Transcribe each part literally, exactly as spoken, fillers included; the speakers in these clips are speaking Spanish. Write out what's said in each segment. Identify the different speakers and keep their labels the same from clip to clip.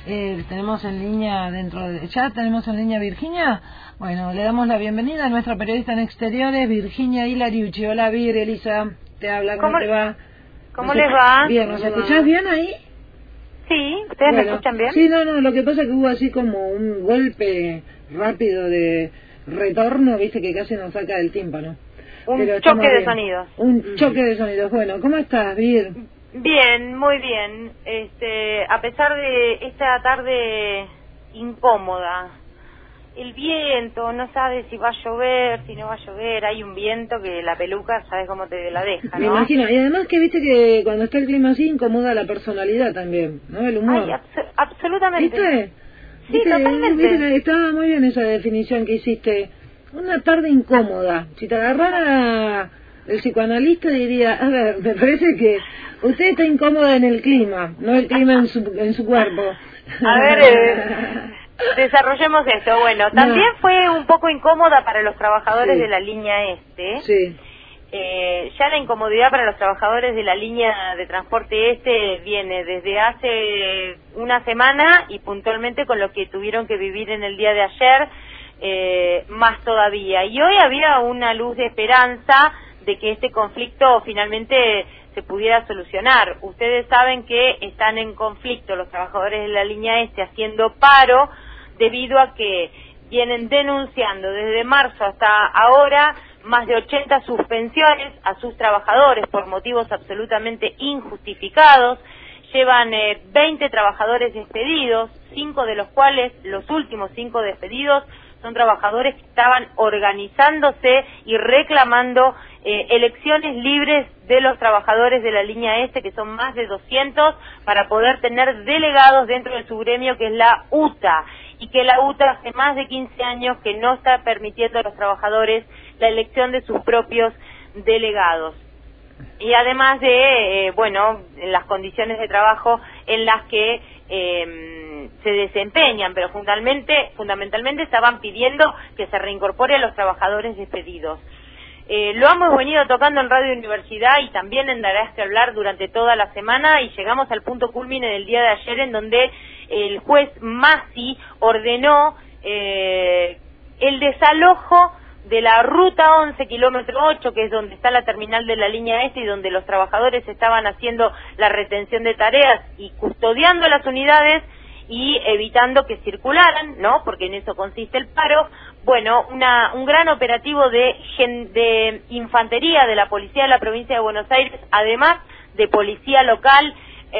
Speaker 1: Eh, tenemos en línea dentro de... ¿Ya tenemos en línea Virginia? Bueno, le damos la bienvenida a nuestra periodista en exteriores, Virginia Hilariucci. Hola, Vir, Elisa, te habla, ¿cómo, ¿Cómo te va?
Speaker 2: ¿Cómo les va?
Speaker 1: Bien, ¿nos escuchás bien ahí?
Speaker 2: Sí, ¿ustedes
Speaker 1: bueno,
Speaker 2: me escuchan bien?
Speaker 1: Sí, no, no, lo que pasa es que hubo así como un golpe rápido de retorno, viste, que casi nos saca del tímpano.
Speaker 2: Un Pero choque de sonidos.
Speaker 1: Un choque de sonidos. Bueno, ¿cómo estás, Vir?
Speaker 2: Bien, muy bien. Este, a pesar de esta tarde incómoda, el viento, no sabes si va a llover, si no va a llover, hay un viento que la peluca, sabes cómo te la deja, ¿no?
Speaker 1: Me imagino, y además que viste que cuando está el clima así incomoda la personalidad también, ¿no? El humor.
Speaker 2: Ay, abs absolutamente.
Speaker 1: ¿Viste?
Speaker 2: Sí,
Speaker 1: ¿Viste?
Speaker 2: totalmente.
Speaker 1: ¿Viste? Estaba muy bien esa definición que hiciste. Una tarde incómoda. Si te agarrara el psicoanalista diría, a ver, me parece que usted está incómoda en el clima, no el clima en su, en su cuerpo.
Speaker 2: A ver, eh, desarrollemos esto. Bueno, también no. fue un poco incómoda para los trabajadores sí. de la línea este.
Speaker 1: Sí.
Speaker 2: Eh, ya la incomodidad para los trabajadores de la línea de transporte este viene desde hace una semana y puntualmente con lo que tuvieron que vivir en el día de ayer, eh, más todavía. Y hoy había una luz de esperanza de que este conflicto finalmente se pudiera solucionar. Ustedes saben que están en conflicto los trabajadores de la línea este haciendo paro debido a que vienen denunciando desde marzo hasta ahora más de ochenta suspensiones a sus trabajadores por motivos absolutamente injustificados. Llevan eh, veinte trabajadores despedidos, cinco de los cuales, los últimos cinco despedidos, son trabajadores que estaban organizándose y reclamando eh, elecciones libres de los trabajadores de la línea este, que son más de doscientos, para poder tener delegados dentro de su gremio, que es la U T A, y que la U T A hace más de quince años que no está permitiendo a los trabajadores la elección de sus propios delegados. Y además de, eh, bueno, las condiciones de trabajo en las que eh, se desempeñan, pero fundamentalmente, fundamentalmente estaban pidiendo que se reincorpore a los trabajadores despedidos. Eh, lo hemos venido tocando en Radio Universidad y también en Darás que Hablar durante toda la semana, y llegamos al punto culmine del día de ayer, en donde el juez Masi ordenó eh, el desalojo de la ruta once, kilómetro ocho, que es donde está la terminal de la línea este y donde los trabajadores estaban haciendo la retención de tareas y custodiando las unidades y evitando que circularan, ¿no? Porque en eso consiste el paro. Bueno, una, un gran operativo de, de infantería de la policía de la provincia de Buenos Aires, además de policía local,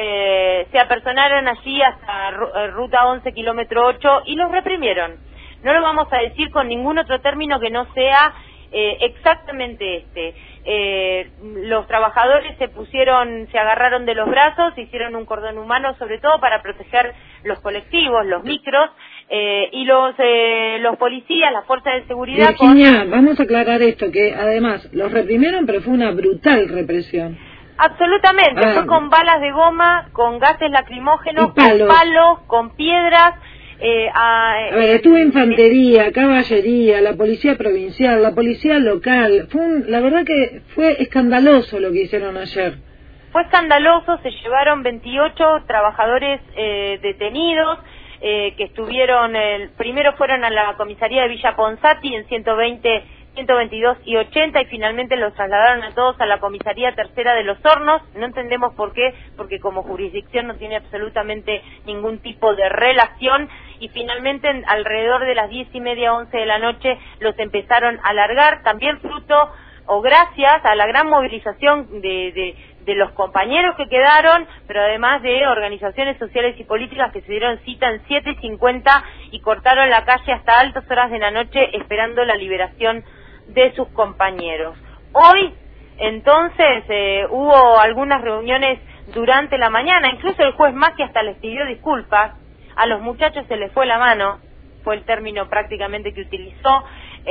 Speaker 2: eh, se apersonaron allí hasta ruta once, kilómetro ocho, y los reprimieron. No lo vamos a decir con ningún otro término que no sea eh, exactamente este. Eh, los trabajadores se pusieron, se agarraron de los brazos, hicieron un cordón humano, sobre todo para proteger los colectivos, los micros, eh, y los eh, los policías, las fuerzas de seguridad.
Speaker 1: Virginia, con... vamos a aclarar esto, que además los reprimieron, pero fue una brutal represión.
Speaker 2: Absolutamente, ah. fue con balas de goma, con gases lacrimógenos, con palos, con piedras. Eh, a,
Speaker 1: a ver, estuvo infantería, caballería, la policía provincial, la policía local. Fue un, la verdad que fue escandaloso lo que hicieron ayer.
Speaker 2: Fue escandaloso, se llevaron veintiocho trabajadores eh, detenidos, eh, que estuvieron, el, primero fueron a la comisaría de Villa Ponsati en ciento veinte, ciento veintidós y ochenta, y finalmente los trasladaron a todos a la comisaría tercera de Los Hornos. No entendemos por qué, porque como jurisdicción no tiene absolutamente ningún tipo de relación, y finalmente en, alrededor de las diez y media, once de la noche los empezaron a largar, también fruto o gracias a la gran movilización de, de, de los compañeros que quedaron, pero además de organizaciones sociales y políticas que se dieron cita en siete y cincuenta y cortaron la calle hasta altas horas de la noche esperando la liberación de sus compañeros. Hoy, entonces, eh, hubo algunas reuniones durante la mañana, incluso el juez Masi hasta les pidió disculpas, a los muchachos se les fue la mano, fue el término prácticamente que utilizó,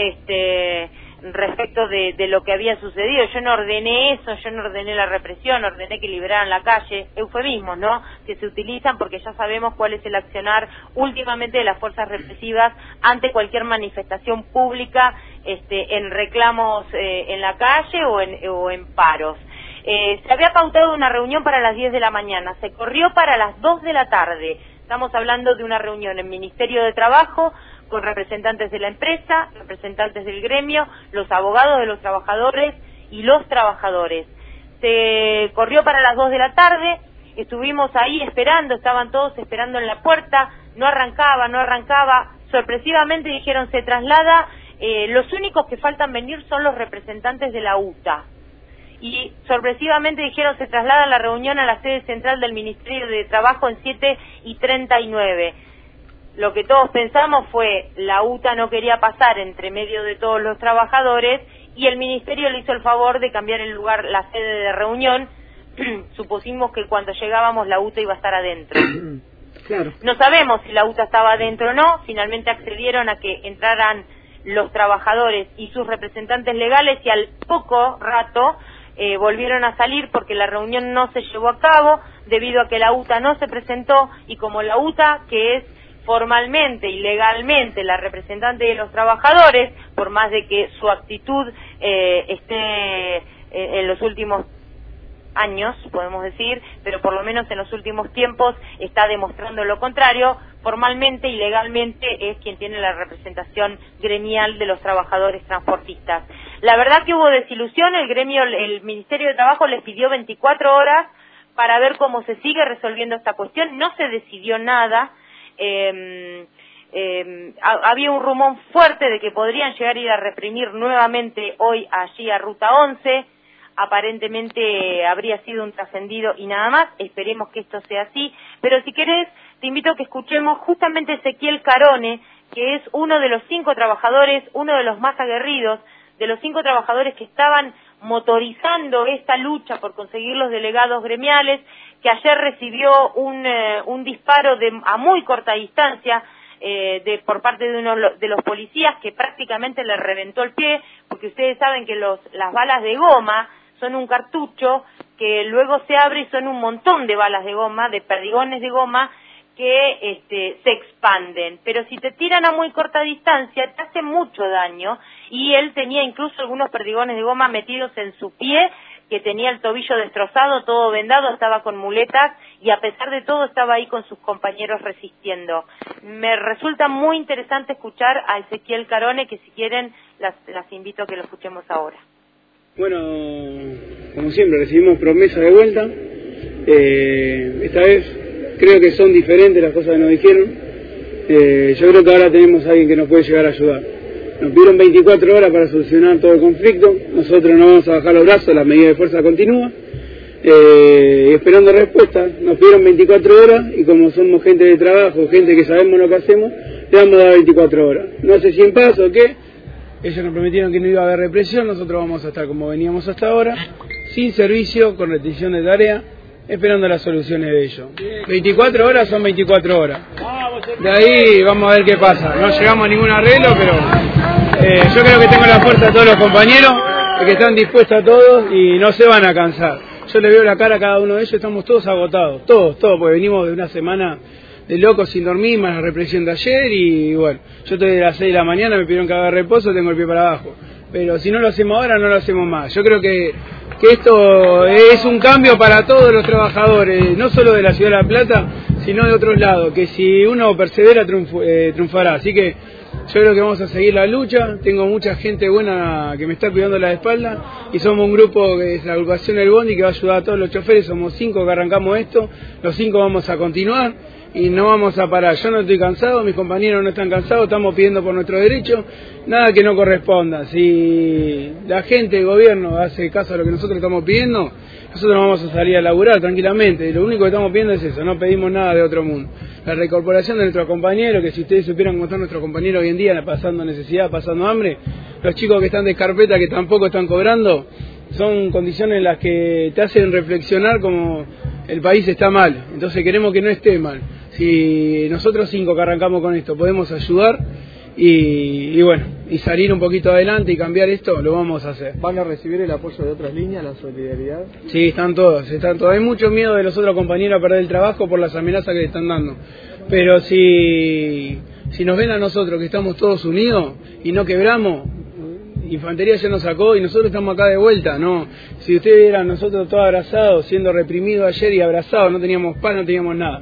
Speaker 2: este respecto de, de lo que había sucedido. Yo no ordené eso, yo no ordené la represión, ordené que liberaran la calle, eufemismos, ¿no?, que se utilizan porque ya sabemos cuál es el accionar últimamente de las fuerzas represivas ante cualquier manifestación pública, este, en reclamos eh, en la calle o en, o en paros. Eh, se había pautado una reunión para las diez de la mañana, se corrió para las dos de la tarde, Estamos hablando de una reunión en Ministerio de Trabajo con representantes de la empresa, representantes del gremio, los abogados de los trabajadores y los trabajadores. Se corrió para las dos de la tarde, estuvimos ahí esperando, estaban todos esperando en la puerta, no arrancaba, no arrancaba, sorpresivamente dijeron se traslada, eh, los únicos que faltan venir son los representantes de la U T A. Y sorpresivamente dijeron se traslada la reunión a la sede central del Ministerio de Trabajo en siete y treinta y nueve. Lo que todos pensamos fue, la U T A no quería pasar entre medio de todos los trabajadores y el Ministerio le hizo el favor de cambiar el lugar, la sede de reunión. Supusimos que cuando llegábamos la U T A iba a estar adentro.
Speaker 1: Claro.
Speaker 2: No sabemos si la U T A estaba adentro o no, finalmente accedieron a que entraran los trabajadores y sus representantes legales y al poco rato Eh, volvieron a salir porque la reunión no se llevó a cabo debido a que la U T A no se presentó y como la U T A, que es formalmente y legalmente la representante de los trabajadores, por más de que su actitud eh, esté eh, en los últimos años, podemos decir, pero por lo menos en los últimos tiempos está demostrando lo contrario, formalmente y legalmente es quien tiene la representación gremial de los trabajadores transportistas. La verdad que hubo desilusión, el gremio, el Ministerio de Trabajo les pidió veinticuatro horas para ver cómo se sigue resolviendo esta cuestión, no se decidió nada, eh, eh, había un rumor fuerte de que podrían llegar a ir a reprimir nuevamente hoy allí a Ruta once, aparentemente habría sido un trascendido y nada más, esperemos que esto sea así, pero si querés te invito a que escuchemos justamente Ezequiel Carone, que es uno de los cinco trabajadores, uno de los más aguerridos, de los cinco trabajadores que estaban motorizando esta lucha por conseguir los delegados gremiales, que ayer recibió un, eh, un disparo de, a muy corta distancia eh, de, por parte de uno de los policías que prácticamente le reventó el pie, porque ustedes saben que los, las balas de goma son un cartucho que luego se abre y son un montón de balas de goma, de perdigones de goma, que este, se expanden, pero si te tiran a muy corta distancia te hace mucho daño, y él tenía incluso algunos perdigones de goma metidos en su pie, que tenía el tobillo destrozado, todo vendado, estaba con muletas, y a pesar de todo estaba ahí con sus compañeros resistiendo. Me resulta muy interesante escuchar a Ezequiel Carone, que si quieren las, las invito a que lo escuchemos ahora.
Speaker 3: Bueno, como siempre, recibimos promesas de vuelta, eh, esta vez creo que son diferentes las cosas que nos dijeron. Eh, yo creo que ahora tenemos a alguien que nos puede llegar a ayudar. Nos pidieron veinticuatro horas para solucionar todo el conflicto. Nosotros no vamos a bajar los brazos, la medida de fuerza continúa. Eh, esperando respuestas. Nos pidieron veinticuatro horas y como somos gente de trabajo, gente que sabemos lo que hacemos, le vamos a dar veinticuatro horas. No sé si en paz o qué. Ellos nos prometieron que no iba a haber represión. Nosotros vamos a estar como veníamos hasta ahora, sin servicio, con restricción de tarea, esperando las soluciones de ellos. veinticuatro horas son veinticuatro horas. De ahí vamos a ver qué pasa. No llegamos a ningún arreglo, pero eh, yo creo que tengo la fuerza de todos los compañeros, que están dispuestos a todos y no se van a cansar. Yo le veo la cara a cada uno de ellos, estamos todos agotados, todos, todos, porque venimos de una semana de locos sin dormir, más la represión de ayer, y bueno, yo estoy de las seis de la mañana, me pidieron que haga reposo, tengo el pie para abajo. Pero si no lo hacemos ahora, no lo hacemos más. Yo creo que que esto es un cambio para todos los trabajadores, no solo de la Ciudad de La Plata, sino de otros lados, que si uno persevera triunf eh, triunfará. Así que yo creo que vamos a seguir la lucha. Tengo mucha gente buena que me está cuidando la espalda y somos un grupo que es la agrupación del Bondi, que va a ayudar a todos los choferes. Somos cinco que arrancamos esto, los cinco vamos a continuar y no vamos a parar. Yo no estoy cansado, mis compañeros no están cansados, estamos pidiendo por nuestro derecho, nada que no corresponda. Si la gente, el gobierno, hace caso a lo que nosotros estamos pidiendo, nosotros vamos a salir a laburar tranquilamente. Lo único que estamos pidiendo es eso, no pedimos nada de otro mundo. La reincorporación de nuestros compañeros, que si ustedes supieran cómo están nuestros compañeros hoy en día, pasando necesidad, pasando hambre, los chicos que están de carpeta, que tampoco están cobrando, son condiciones en las que te hacen reflexionar como el país está mal, entonces queremos que no esté mal. Si nosotros cinco que arrancamos con esto podemos ayudar y, y bueno, y salir un poquito adelante y cambiar esto, lo vamos a hacer.
Speaker 4: ¿Van a recibir el apoyo de otras líneas, la solidaridad?
Speaker 3: Sí, están todos, están todos. Hay mucho miedo de los otros compañeros a perder el trabajo por las amenazas que le están dando. Pero si, si nos ven a nosotros que estamos todos unidos y no quebramos, Infantería ya nos sacó y nosotros estamos acá de vuelta, ¿no? Si ustedes eran nosotros todos abrazados, siendo reprimidos ayer y abrazados, no teníamos pan, no teníamos nada.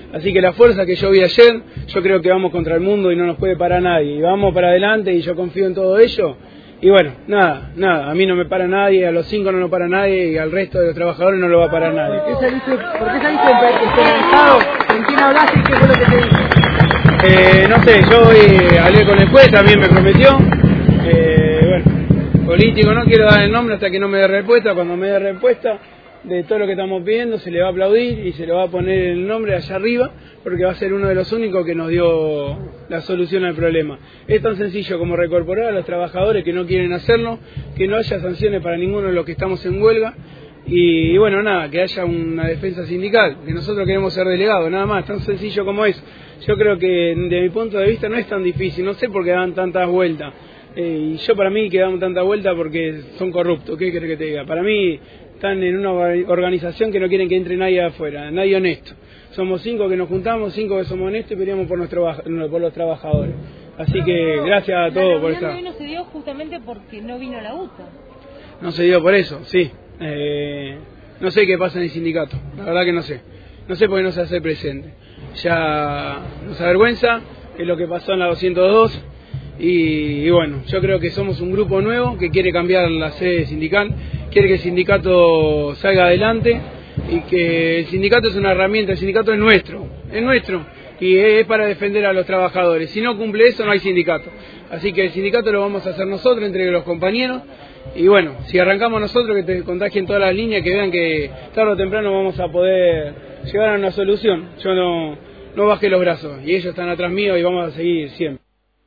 Speaker 3: Así que la fuerza que yo vi ayer, yo creo que vamos contra el mundo y no nos puede parar nadie. Y vamos para adelante y yo confío en todo ello. Y bueno, nada, nada, a mí no me para nadie, a los cinco no nos para nadie y al resto de los trabajadores no lo va a parar nadie.
Speaker 4: ¿Por qué saliste, por qué saliste esperanzado? ¿Con quién hablaste y qué fue lo que te dijo?
Speaker 3: Eh, no sé, yo hoy hablé con el juez, también me prometió. Eh, bueno, político, no quiero dar el nombre hasta que no me dé respuesta. Cuando me dé respuesta de todo lo que estamos pidiendo, se le va a aplaudir y se le va a poner el nombre allá arriba, porque va a ser uno de los únicos que nos dio la solución al problema. Es tan sencillo como recorporar a los trabajadores que no quieren hacerlo, que no haya sanciones para ninguno de los que estamos en huelga, y, y bueno, nada, que haya una defensa sindical, que nosotros queremos ser delegados, nada más, tan sencillo como eso. Yo creo que desde mi punto de vista no es tan difícil, no sé por qué dan tantas vueltas. Eh, y yo para mí que dan tantas vueltas porque son corruptos, ¿qué querés que te diga? Para mí están en una organización que no quieren que entre nadie afuera, nadie honesto. Somos cinco que nos juntamos, cinco que somos honestos y peleamos por, nuestro, por los trabajadores. Así que gracias a todos por esta...
Speaker 5: hoy no se dio justamente porque no vino la U T A.
Speaker 3: No se dio por eso, sí. Eh, no sé qué pasa en el sindicato, la verdad que no sé. No sé por qué no se hace presente. Ya nos avergüenza, es lo que pasó en la doscientos dos. Y, y bueno, yo creo que somos un grupo nuevo que quiere cambiar la sede sindical, quiere que el sindicato salga adelante y que el sindicato es una herramienta, el sindicato es nuestro, es nuestro y es para defender a los trabajadores. Si no cumple eso no hay sindicato, así que el sindicato lo vamos a hacer nosotros entre los compañeros y bueno, si arrancamos nosotros que te contagien todas las líneas, que vean que tarde o temprano vamos a poder llegar a una solución. Yo no, no bajé los brazos y ellos están atrás mío y vamos a seguir siempre.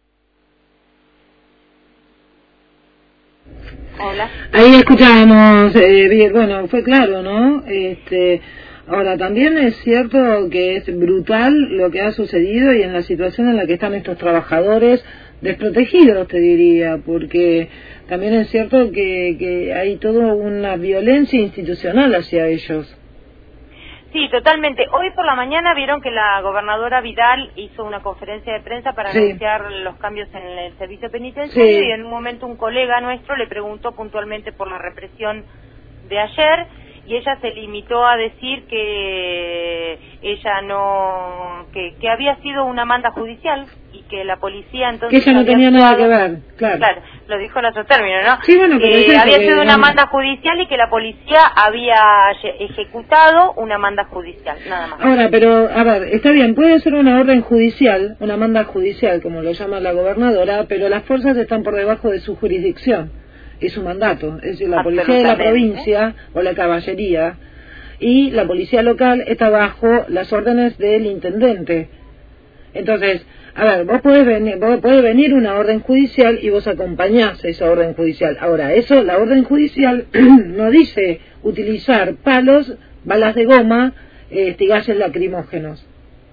Speaker 2: Hola.
Speaker 1: Ahí escuchábamos, eh, bueno, fue claro, ¿no? Este, ahora, también es cierto que es brutal lo que ha sucedido y en la situación en la que están estos trabajadores desprotegidos, te diría, porque también es cierto que, que hay toda una violencia institucional hacia ellos.
Speaker 2: Sí, totalmente. Hoy por la mañana vieron que la gobernadora Vidal hizo una conferencia de prensa para
Speaker 1: sí.
Speaker 2: anunciar los cambios en el servicio penitenciario
Speaker 1: sí.
Speaker 2: y en un momento un colega nuestro le preguntó puntualmente por la represión de ayer y ella se limitó a decir que ella no, que, que había sido una manda judicial y que la policía entonces...
Speaker 1: Que ella no tenía nada que ver, claro.
Speaker 2: Claro, lo dijo en otro término, ¿no?
Speaker 1: Sí, bueno, pero
Speaker 2: que había
Speaker 1: que,
Speaker 2: sido una
Speaker 1: digamos...
Speaker 2: manda judicial y que la policía había ejecutado una manda judicial, nada más.
Speaker 1: Ahora, pero, a ver, está bien, puede ser una orden judicial, una manda judicial, como lo llama la gobernadora, pero las fuerzas están por debajo de su jurisdicción y su mandato, es decir, la policía de la provincia o la caballería y la policía local está bajo las órdenes del intendente. Entonces, a ver, vos podés venir, vos podés venir una orden judicial y vos acompañás esa orden judicial. Ahora, eso, la orden judicial no dice utilizar palos, balas de goma, este, gases lacrimógenos.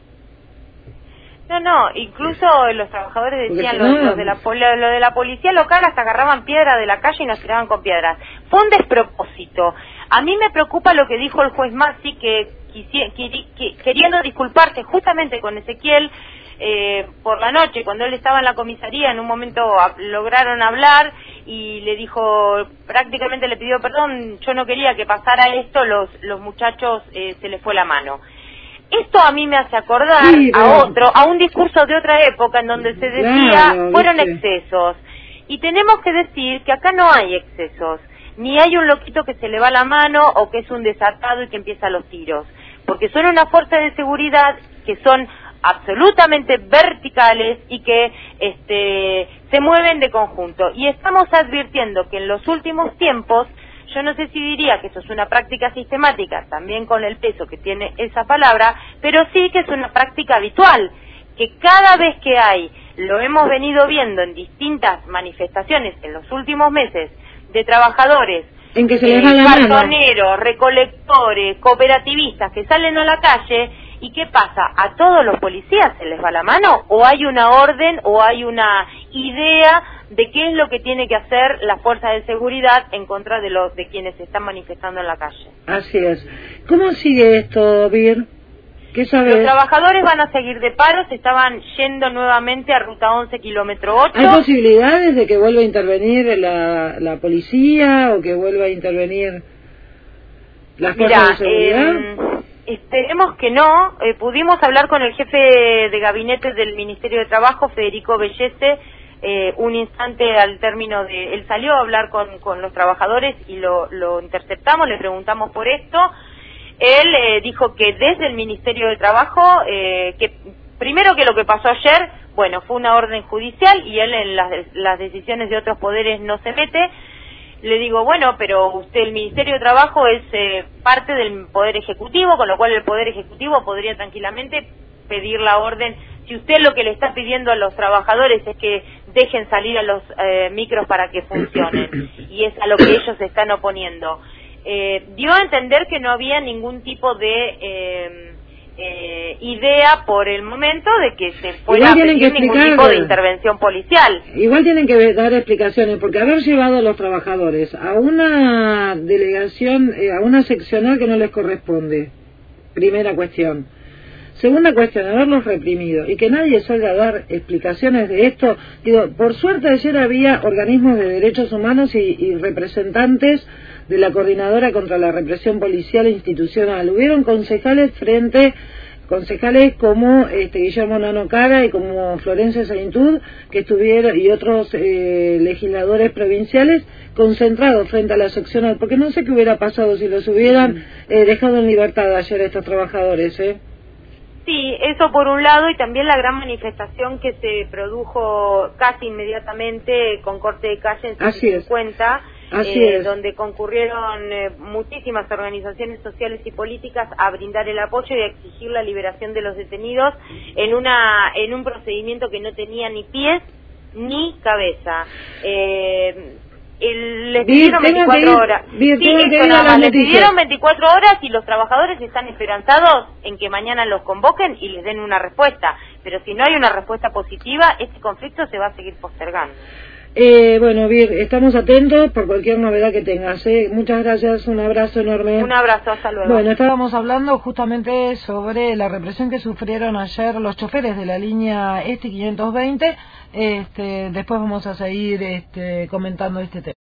Speaker 2: No, no, incluso los trabajadores decían,
Speaker 1: no,
Speaker 2: los, los de la, lo de la policía local hasta agarraban piedra de la calle y nos tiraban con piedras. Fue un despropósito. A mí me preocupa lo que dijo el juez Maxi, que, quisi, que, que queriendo disculparse justamente con Ezequiel, eh, por la noche, cuando él estaba en la comisaría, en un momento a, lograron hablar y le dijo, prácticamente le pidió perdón, yo no quería que pasara esto, los, los muchachos eh, se les fue la mano. Esto a mí me hace acordar sí, a otro, a un discurso de otra época en donde se decía, claro, fueron ¿viste? excesos. Y tenemos que decir que acá no hay excesos, ni hay un loquito que se le va la mano o que es un desatado y que empieza los tiros. Porque son una fuerza de seguridad que son absolutamente verticales y que este, se mueven de conjunto. Y estamos advirtiendo que en los últimos tiempos, yo no sé si diría que eso es una práctica sistemática, también con el peso que tiene esa palabra, pero sí que es una práctica habitual, que cada vez que hay, lo hemos venido viendo en distintas manifestaciones en los últimos meses, de trabajadores,
Speaker 1: en que se
Speaker 2: eh,
Speaker 1: les va la
Speaker 2: cartoneros, recolectores, cooperativistas que salen a la calle, ¿y qué pasa? ¿A todos los policías se les va la mano? ¿O hay una orden o hay una idea de qué es lo que tiene que hacer la fuerza de seguridad en contra de los de quienes se están manifestando en la calle?
Speaker 1: Así es. ¿Cómo sigue esto, Vir? ¿Qué sabes?
Speaker 2: Los trabajadores van a seguir de paro, se estaban yendo nuevamente a Ruta once, kilómetro ocho.
Speaker 1: ¿Hay posibilidades de que vuelva a intervenir la, la policía o que vuelva a intervenir las fuerzas de seguridad?
Speaker 2: Eh, Esperemos que no. Eh, pudimos hablar con el jefe de gabinete del Ministerio de Trabajo, Federico Bellese, eh, un instante al término de... Él salió a hablar con, con los trabajadores y lo, lo interceptamos, le preguntamos por esto. Él eh, dijo que desde el Ministerio de Trabajo, eh, que primero que lo que pasó ayer, bueno, fue una orden judicial y él en las, las decisiones de otros poderes no se mete. Le digo, bueno, pero usted, el Ministerio de Trabajo es eh, parte del Poder Ejecutivo, con lo cual el Poder Ejecutivo podría tranquilamente pedir la orden. Si usted lo que le está pidiendo a los trabajadores es que dejen salir a los eh, micros para que funcionen, y es a lo que ellos se están oponiendo. Eh, dio a entender que no había ningún tipo de eh, eh, idea por el momento de que se fuera a pedir ningún tipo de intervención policial.
Speaker 1: Igual tienen que dar explicaciones, porque haber llevado a los trabajadores a una delegación, eh, a una seccional que no les corresponde, primera cuestión. Segunda cuestión, haberlos reprimido y que nadie salga a dar explicaciones de esto. Digo, por suerte ayer había organismos de derechos humanos y, y representantes de la Coordinadora contra la Represión Policial e Institucional. Hubieron concejales frente, concejales como este, Guillermo Nanocara y como Florencia Saintud, que estuvieron, y otros eh, legisladores provinciales concentrados frente a la seccional, porque no sé qué hubiera pasado si los hubieran eh, dejado en libertad ayer a estos trabajadores, ¿eh?
Speaker 2: Sí, eso por un lado, y también la gran manifestación que se produjo casi inmediatamente con corte de calle en ciento cincuenta, eh, donde concurrieron eh, muchísimas organizaciones sociales y políticas a brindar el apoyo y a exigir la liberación de los detenidos en una en un procedimiento que no tenía ni pies ni cabeza. Eh, El, les pidieron veinticuatro horas. Sí, esto nada más. Les pidieron veinticuatro horas y los trabajadores están esperanzados en que mañana los convoquen y les den una respuesta. Pero si no hay una respuesta positiva, este conflicto se va a seguir postergando.
Speaker 1: Eh, bueno, Vir, estamos atentos por cualquier novedad que tengas, ¿eh? Muchas gracias, un abrazo enorme.
Speaker 2: Un abrazo, hasta luego.
Speaker 1: Bueno, estábamos hablando justamente sobre la represión que sufrieron ayer los choferes de la línea este quinientos veinte. Este, después vamos a seguir este, comentando este tema.